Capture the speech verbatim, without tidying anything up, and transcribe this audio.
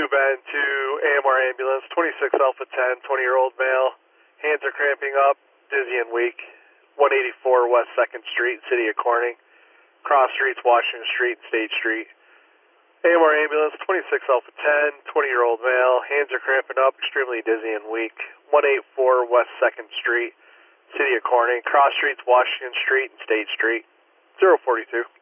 Ben, to A M R ambulance, twenty-six Alpha ten, twenty-year-old male. Hands are cramping up, dizzy and weak. one eighty-four West second Street, City of Corning. Cross streets, Washington Street, State Street. A M R ambulance, twenty-six Alpha ten, twenty-year-old male. Hands are cramping up, extremely dizzy and weak. one eighty-four West second Street, City of Corning. Cross streets, Washington Street and State Street. zero forty-two.